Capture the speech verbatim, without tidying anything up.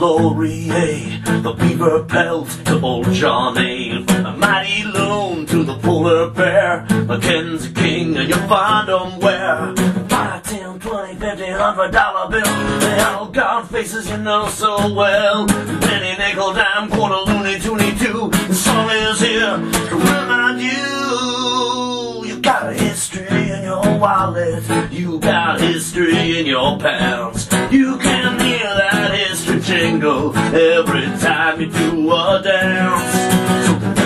Laurier, the beaver pelt to old John A. A mighty loon to the polar bear, Mackenzie King, and you'll find 'em where? Five, ten, twenty, fifty, hundred dollar bill. They all got faces you know so well. Penny, nickel, dime, quarter, loony, toony, two. The song is here to remind you. You got a history in your wallet. You got history in your pants. You can hear that history jingle every time you do a dance.